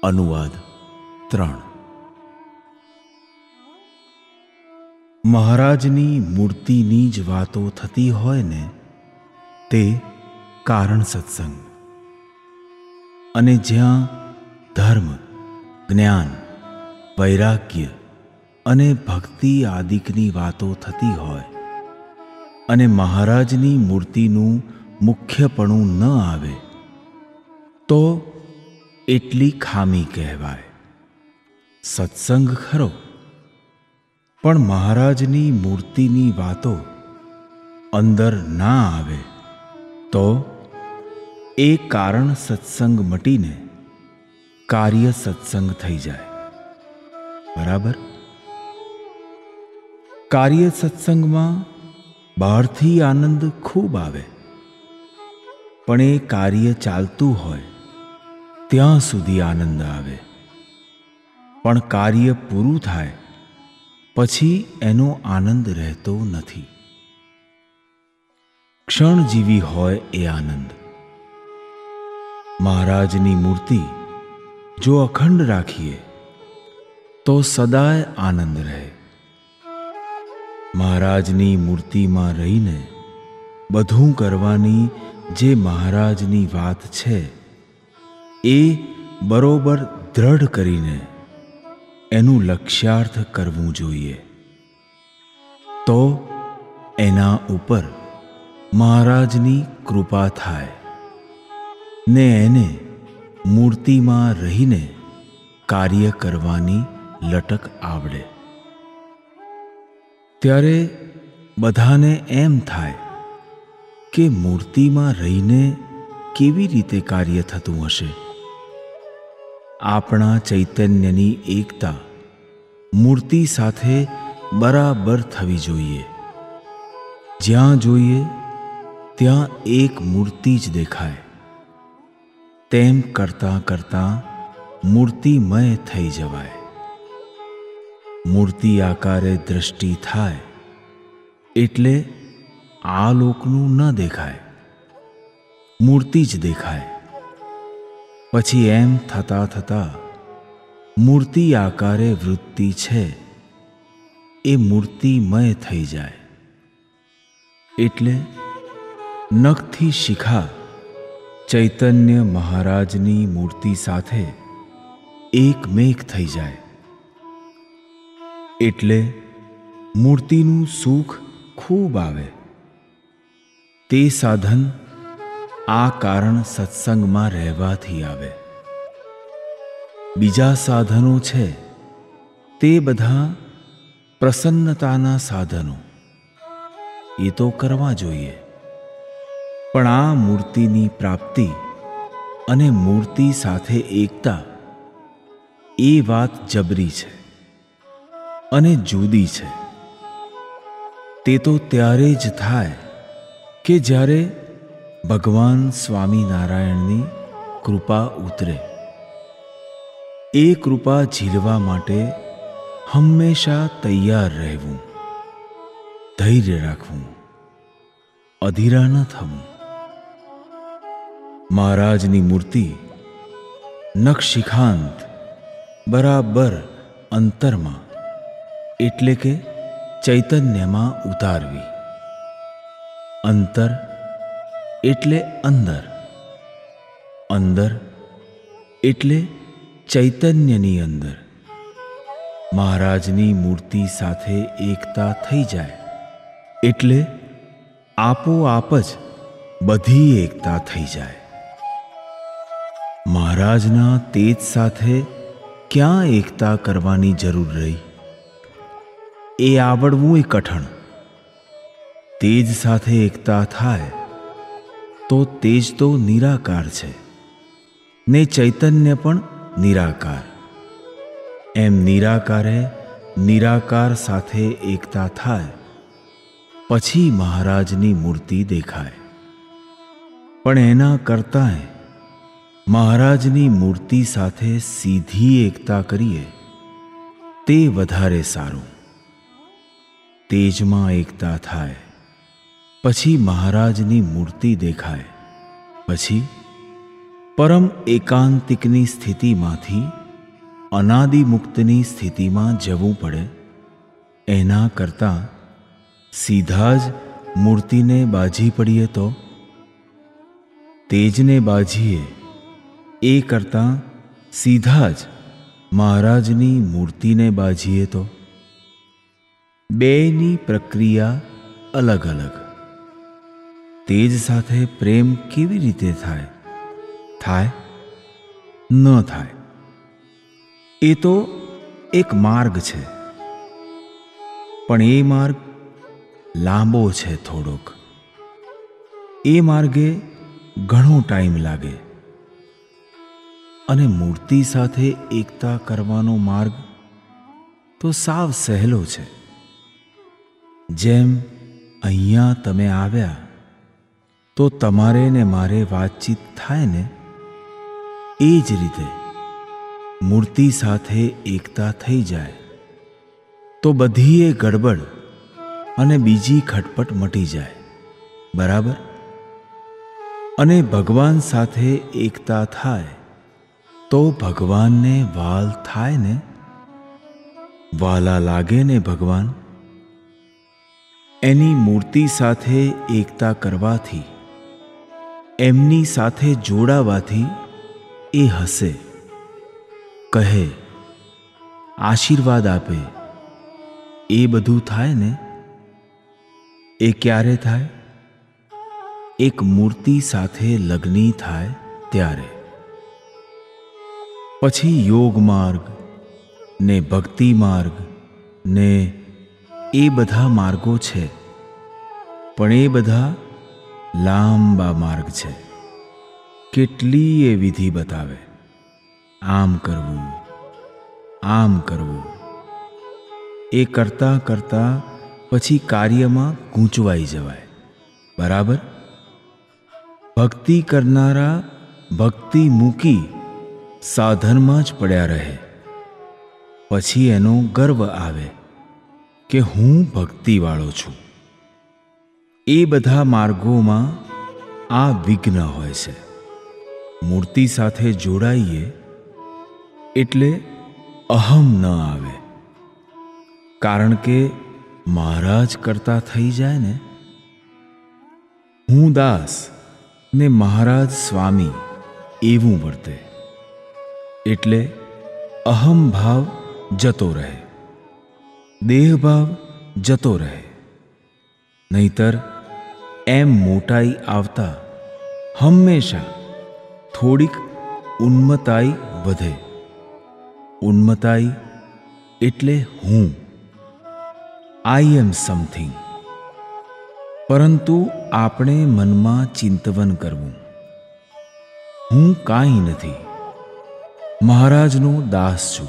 અનુવાદ 3 મહારાજની મૂર્તિની જ વાતો થતી હોય ને તે કારણ સત્સંગ, અને જ્યાં ધર્મ, જ્ઞાન, વૈરાગ્ય અને ભક્તિ આદિકની વાતો થતી હોય અને મહારાજની મૂર્તિનું મુખ્યપણું ન આવે તો એટલી ખામી કહેવાય. સત્સંગ ખરો, પણ મહારાજની મૂર્તિની વાતો અંદર ના આવે તો એ કારણ સત્સંગ મટીને કાર્ય સત્સંગ થઈ જાય. બરાબર? કાર્ય સત્સંગમાં બહારથી આનંદ ખૂબ આવે, પણ એ કાર્ય ચાલતું હોય ત્યાં સુધી આનંદ આવે. પણ કાર્ય પૂરું થાય પછી એનો આનંદ રહેતો નથી. ક્ષણજીવી હોય એ આનંદ. મહારાજની મૂર્તિ જો અખંડ રાખીએ તો સદાય આનંદ રહે. મહારાજની મૂર્તિમાં રહીને બધું કરવાની જે મહારાજની વાત છે એ બરોબર દ્રઢ કરીને એનું લક્ષ્યાર્થ કરવું જોઈએ. તો એના ઉપર મહારાજની કૃપા થાય ને એને મૂર્તિમાં રહીને કાર્ય કરવાની લટક આવડે. ત્યારે બધાને એમ થાય કે મૂર્તિમાં રહીને કેવી રીતે કાર્ય થતું હશે. આપણા ચૈતન્યની એકતા મૂર્તિ સાથે બરાબર થવી જોઈએ. જ્યાં જોઈએ ત્યાં એક મૂર્તિ જ દેખાય. તેમ કરતાં કરતાં મૂર્તિમય થઈ જવાય. મૂર્તિ આકારે દ્રષ્ટિ થાય એટલે આ લોકનું ન દેખાય, મૂર્તિ જ દેખાય. પછી એમ થતાં થતાં મૂર્તિ આકારે વૃત્તિ છે એ મૂર્તિમય થઈ જાય. એટલે નખથી શિખા ચૈતન્ય મહારાજની મૂર્તિ સાથે એકમેક થઈ જાય. એટલે મૂર્તિનું સુખ ખૂબ આવે. તે સાધન આ કારણ સત્સંગમાં રહેવાથી આવે. બીજા સાધનો છે તે બધા પ્રસન્નતાના સાધનો, એ તો કરવા જોઈએ. પણ આ મૂર્તિની પ્રાપ્તિ અને મૂર્તિ સાથે એકતા એ વાત જબરી છે અને જુદી છે. તે તો ત્યારે જ થાય કે જ્યારે ભગવાન સ્વામિનારાયણની કૃપા ઉતરે. એ કૃપા ઝીલવા માટે હંમેશા તૈયાર રહેવું, ધૈર્ય રાખવું, અધીરા ન થવું. મહારાજની મૂર્તિ નખશિખાંત બરાબર અંતરમાં એટલે કે ચૈતન્યમાં ઉતારવી. અંતર એટલે અંદર, અંદર એટલે ચૈતન્યની અંદર. મહારાજની મૂર્તિ સાથે એકતા થઈ જાય એટલે આપોઆપ જ બધી એકતા થઈ જાય. મહારાજના તેજ સાથે ક્યાં એકતા કરવાની જરૂર રહી? એ આવડવું એ કઠણ. તેજ સાથે એકતા થાય તો તેજ તો નિરાકાર છે ને ચૈતન્ય પણ નિરાકાર. એમ નિરાકારે નિરાકાર સાથે એકતા થાય પછી મહારાજની મૂર્તિ દેખાય. પણ એના કરતાંય મહારાજની મૂર્તિ સાથે સીધી એકતા કરીએ તે વધારે સારું. તેજમાં એકતા થાય પછી મહારાજની મૂર્તિ દેખાય, પછી પરમ એકાંતિકની સ્થિતિમાંથી અનાદિમુક્તની સ્થિતિમાં જવું પડે એના કરતાં સીધા જ મૂર્તિને બાજી પડીએ તો, તેજને બાજીએ એ કરતાં સીધા જ મહારાજની મૂર્તિને બાજીએ તો, બેની પ્રક્રિયા અલગ અલગ. તેજ સાથે પ્રેમ કેવી રીતે થાય? થાય? ન થાય. એ તો એક માર્ગ છે, પણ એ માર્ગ લાંબો છે થોડોક. એ માર્ગે ઘણો ટાઈમ લાગે. અને મૂર્તિ સાથે એકતા કરવાનો માર્ગ તો સાવ સહેલો છે. જેમ અહીંયા તમે આવ્યા તો તમારે ને મારે વાતચીત થાય ને, એ જ રીતે મૂર્તિ સાથે એકતા થઈ જાય તો બધી એ ગડબડ અને બીજી ખટપટ મટી જાય. બરાબર? અને ભગવાન સાથે એકતા થાય તો ભગવાનને વાલ થાય ને, વાલા લાગે ને ભગવાન. એની મૂર્તિ સાથે એકતા કરવાથી, એમની સાથે જોડાવાથી એ હસે, કહે, આશીર્વાદ આપે, એ બધું થાય ને. એ ક્યારે થાય? એક મૂર્તિ સાથે લગ્ની થાય ત્યારે. પછી યોગ માર્ગ ને ભક્તિ માર્ગ ને એ બધા માર્ગો છે, પણ એ બધા લાંબા માર્ગ છે. કેટલીય વિધિ બતાવે, આમ કરવું, આમ કરવું. એ કરતાં કરતાં પછી કાર્યમાં ગૂંચવાઈ જવાય. બરાબર? ભક્તિ કરનારા ભક્તિ મૂકી સાધનમાં જ પડ્યા રહે. પછી એનો ગર્વ આવે કે હું ભક્તિવાળો છું. એ બધા માર્ગોમાં આ વિઘ્ન હોય છે. મૂર્તિ સાથે જોડાઈએ એટલે અહમ ન આવે, કારણ કે મહારાજ કરતા થઈ જાય ને. હું દાસ ને મહારાજ સ્વામી એવું વર્તે એટલે અહમ ભાવ જતો રહે, દેહ ભાવ જતો રહે. નહીતર એમ મોટાઈ આવતા હંમેશા થોડીક ઉન્મતાઈ વધે. ઉન્મતાઈ એટલે હું, આઈ એમ સમથિંગ. પરંતુ આપણે મનમાં ચિંતવન કરવું, હું કાંઈ નથી, મહારાજનો દાસ છું.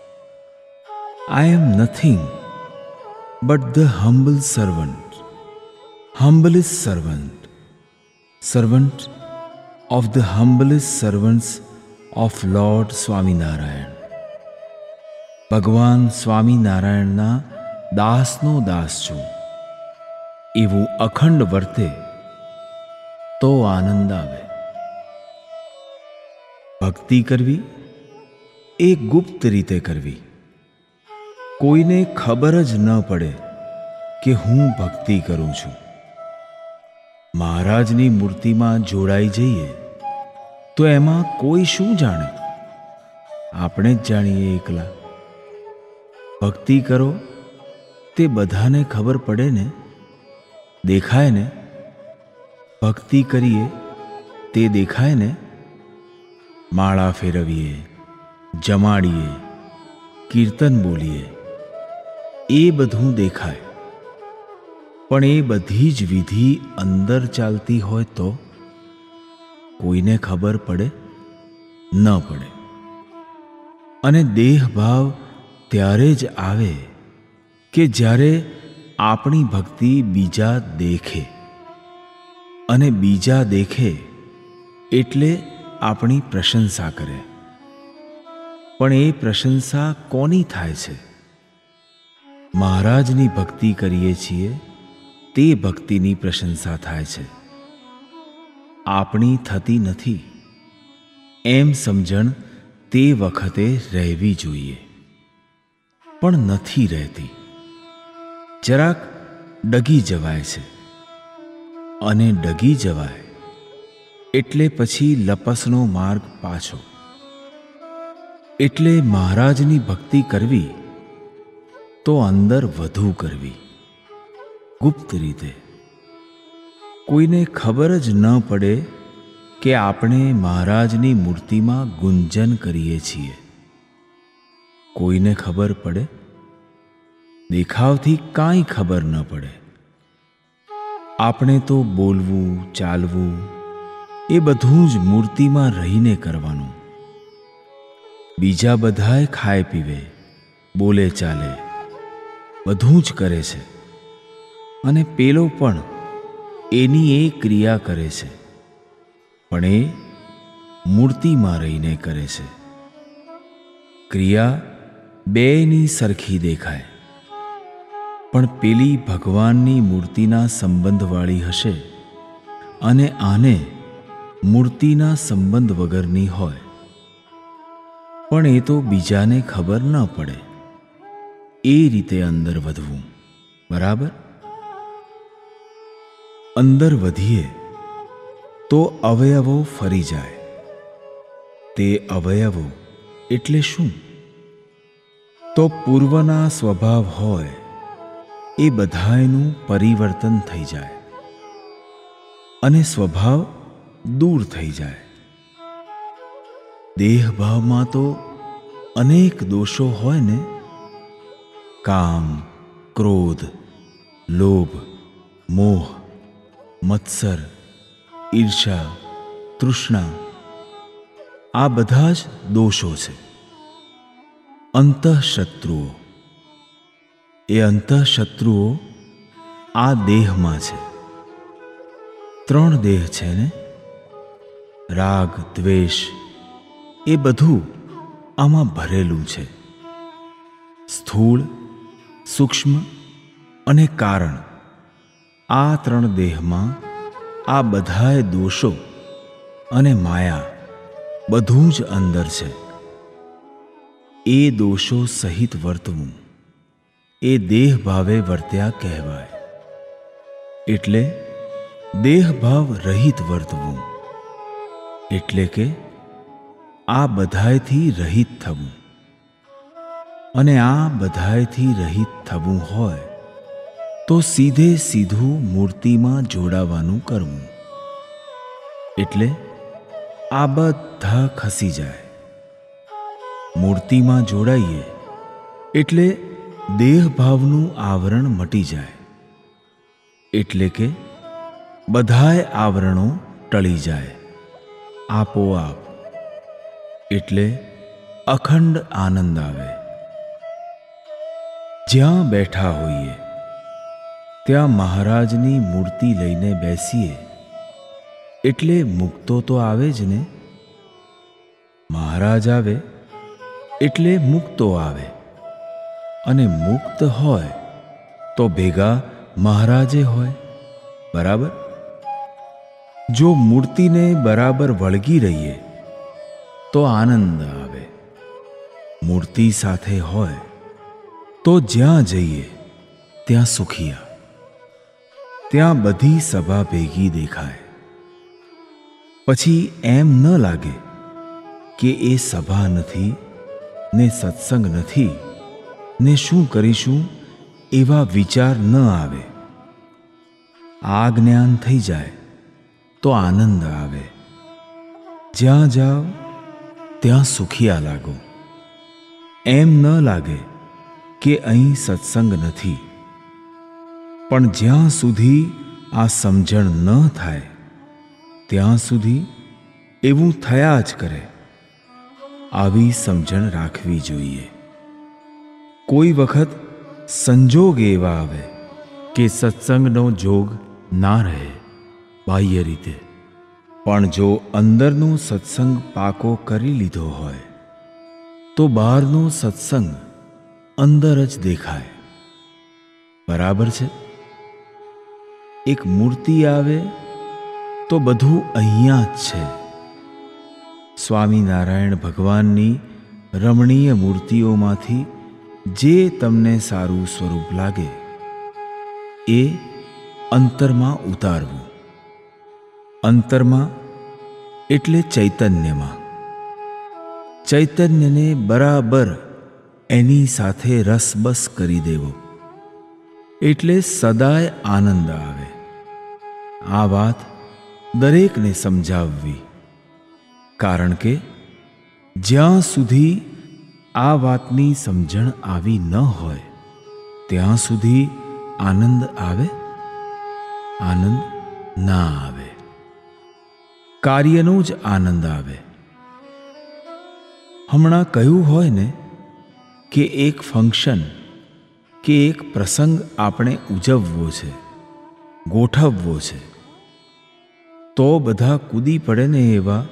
I am nothing but the humble servant, humblest servant, servant of the humblest servants of Lord Swaminarayan. ભગવાન સ્વામિનારાયણના દાસનો દાસ છું એવું અખંડ વર્તે તો આનંદ આવે. ભક્તિ કરવી એ ગુપ્ત રીતે કરવી. કોઈને ખબર જ ન પડે કે હું ભક્તિ કરું છું. મહારાજની મૂર્તિમાં જોડાઈ જઈએ તો એમાં કોઈ શું જાણે? આપણે જ જાણીએ એકલા. ભક્તિ કરો તે બધાને ખબર પડે ને, દેખાય ને. ભક્તિ કરીએ તે દેખાય ને. માળા ફેરવીએ, જમાડીએ, કીર્તન બોલીએ, એ બધું દેખાય. પણ એ બધી જ વિધિ અંદર ચાલતી હોય તો કોઈને ખબર પડે? ન પડે. અને દેહ ભાવ ત્યારે જ આવે કે જ્યારે આપણી ભક્તિ બીજા દેખે. અને બીજા દેખે એટલે આપણી પ્રશંસા કરે. પણ એ પ્રશંસા કોની થાય છે? મહારાજની ભક્તિ કરીએ છીએ તે ભક્તિની પ્રશંસા થાય છે, આપણી થતી નથી. એમ સમજણ તે વખતે રહેવી જોઈએ, પણ નથી રહેતી. જરાક ડગી જવાય છે, અને ડગી જવાય એટલે પછી લપસનો માર્ગ પાછો. એટલે મહારાજની ભક્તિ કરવી તો અંદર વધુ કરવી, ગુપ્ત રીતે. કોઈને ખબર જ ન પડે કે આપણે મહારાજની મૂર્તિમાં ગુંજન કરીએ છીએ. કોઈને ખબર પડે? દેખાવથી કાંઈ ખબર ન પડે. આપણે તો બોલવું, ચાલવું એ બધું જ મૂર્તિમાં રહીને કરવાનું. બીજા બધાય ખાય પીવે, બોલે ચાલે, બધું જ કરે છે, અને પેલો પણ એની એ ક્રિયા કરે છે, પણ એ મૂર્તિમાં રહીને કરે છે. ક્રિયા બેયની સરખી દેખાય, પણ પેલી ભગવાનની મૂર્તિના સંબંધવાળી હશે અને આને મૂર્તિના સંબંધ વગરની હોય. પણ એ તો બીજાને ખબર ન પડે. એ રીતે અંદર વધવું, બરાબર? અંદર વધીએ તો અવયવો ફરી જાય. તે અવયવો એટલે શું? તો પૂર્વના સ્વભાવ હોય એ બધાયનું પરિવર્તન થઈ જાય, અને સ્વભાવ દૂર થઈ જાય. દેહભાવમાં તો અનેક દોષો હોય ને. કામ, ક્રોધ, લોભ, મોહ, મત્સર, ઈર્ષા, તૃષ્ણા, આ બધા જ દોષો છે. અંતઃશત્રુઓ, એ અંતઃશત્રુઓ આ દેહમાં છે. 3 દેહ છે ને? રાગ, દ્વેષ એ બધું આમાં ભરેલું છે. સ્થૂળ, સૂક્ષ્મ અને કારણ, આ 3 દેહમાં આ બધાય દોષો અને માયા બધું જ અંદર છે. એ દોષો સહિત વર્તવું એ દેહ ભાવે વર્ત્યા કહેવાય. એટલે દેહભાવ રહિત વર્તવું, એટલે કે આ બધાયથી રહિત થવું. અને આ બધાયથી રહિત થવું હોય તો સીધે સીધું મૂર્તિમાં જોડાવાનું કરવું. એટલે આ બધા ખસી જાય. મૂર્તિમાં જોડાઈએ એટલે દેહભાવનું આવરણ મટી જાય. એટલે કે બધાય આવરણો ટળી જાય આપોઆપ. એટલે અખંડ આનંદ આવે. જ્યાં બેઠા હોઈએ ત્યાં મહારાજની મૂર્તિ લઈને બેસીએ એટલે મુક્તો તો આવે જ ને. મહારાજ આવે એટલે મુક્તો આવે, અને મુક્ત હોય તો ભેગા મહારાજે હોય, બરાબર? જો મૂર્તિને બરાબર વળગી રહીએ તો આનંદ આવે. મૂર્તિ સાથે હોય તો જ્યાં જઈએ ત્યાં સુખિયા. ત્યાં બધી સભા ભેગી દેખાય. પછી એમ ન લાગે કે એ સભા નથી ને સત્સંગ નથી ને શું કરીશું એવા વિચાર ન આવે. આ જ્ઞાન થઈ જાય તો આનંદ આવે. જ્યાં જાઓ ત્યાં સુખિયા લાગો. એમ ન લાગે કે અહીં સત્સંગ નથી. પણ જ્યાં સુધી આ સમજણ ન થાય ત્યાં સુધી એવું થયા જ કરે. આવી સમજણ રાખવી જોઈએ. કોઈ વખત સંજોગ એવા આવે કે સત્સંગનો જોગ ના રહે બાહ્ય રીતે, પણ જો અંદરનો સત્સંગ પાકો કરી લીધો હોય તો બહારનો સત્સંગ અંદર જ દેખાય. બરાબર છે? એક મૂર્તિ આવે તો બધું અહીંયા જ છે. સ્વામિનારાયણ ભગવાનની રમણીય મૂર્તિઓમાંથી જે તમને સારું સ્વરૂપ લાગે એ અંતરમાં ઉતારવું. અંતરમાં એટલે ચૈતન્યમાં. ચૈતન્યને બરાબર એની સાથે રસબસ કરી દેવો, એટલે સદાય આનંદ આવે. આ વાત દરેકને સમજાવવી, કારણ કે જ્યાં સુધી આ વાતની સમજણ આવી ન હોય ત્યાં સુધી આનંદ આવે? આનંદ ના આવે. કાર્યનો જ આનંદ આવે. હમણાં કહ્યું હોય ને કે એક ફંક્શન કે એક પ્રસંગ આપણે ઉજવવો છે, ગોઠવવો છે, તો બધા કૂદી પડે ને એવા,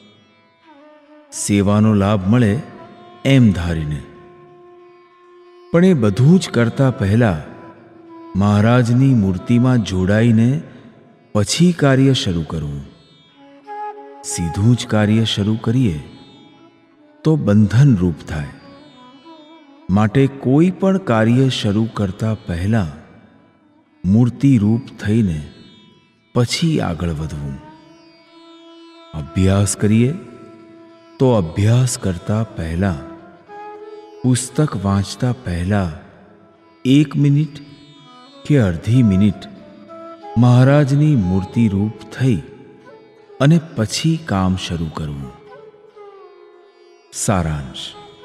સેવાનો લાભ મળે એમ ધારીને. પણ એ બધું જ કરતા પહેલા મહારાજની મૂર્તિમાં જોડાઈને પછી કાર્ય શરૂ કરવું. સીધું જ કાર્ય શરૂ કરીએ તો બંધનરૂપ થાય. માટે કોઈ પણ કાર્ય શરૂ કરતા પહેલા મૂર્તિરૂપ થઈને પછી આગળ વધવું. અભ્યાસ કરીએ તો અભ્યાસ કરતા પહેલા, પુસ્તક વાંચતા પહેલા 1 મિનિટ કે અડધી મિનિટ મહારાજની મૂર્તિરૂપ થઈ અને પછી કામ શરૂ કરવું. સારાંશ: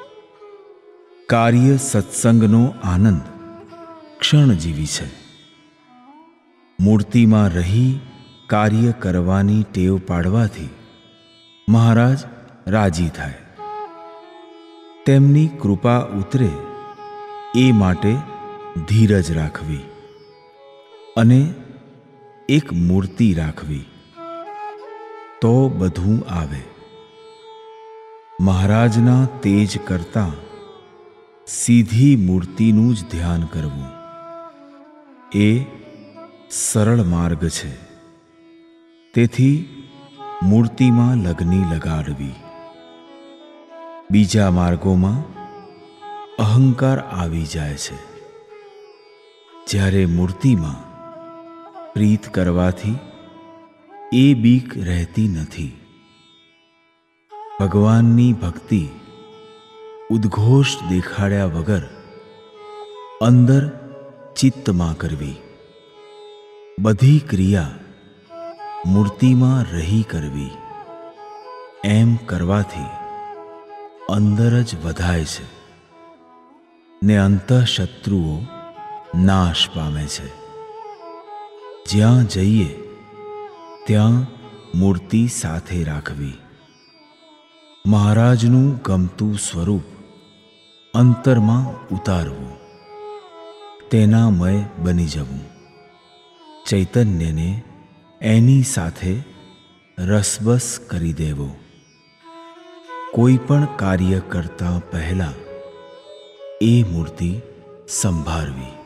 કાર્ય સત્સંગનો આનંદ ક્ષણજીવી છે. મૂર્તિમાં રહી કાર્ય કરવાની ટેવ પાડવાથી મહારાજ રાજી થાય. તેમની કૃપા ઉતરે એ માટે ધીરજ રાખવી અને એક મૂર્તિ રાખવી, તો બધું આવે. મહારાજના તેજ કરતાં સીધી મૂર્તિનું જ ધ્યાન કરવું એ સરળ માર્ગ છે. તેથી મૂર્તિમાં લગની લગાડવી. બીજા માર્ગોમાં અહંકાર આવી જાય છે. જ્યારે મૂર્તિમાં પ્રીત કરવાથી એ બીક રહેતી નથી. ભગવાનની ભક્તિ ઉદ્ઘોષ દેખાડ્યા વગર અંદર ચિત્તમાં કરવી. બધી ક્રિયા મૂર્તિમાં રહી કરવી. એમ કરવાથી અંદર જ વધાય છે ને અંતઃશત્રુઓ નાશ પામે છે. જ્યાં જઈએ ત્યાં મૂર્તિ સાથે રાખવી. મહારાજનું ગમતું સ્વરૂપ અંતરમાં ઉતારવું. તેનામય બની જવું. ચૈતન્યને એની સાથે રસબસ કરી દેવો. કોઈ પણ કાર્ય કરતા પહેલા એ મૂર્તિ સંભાળવી.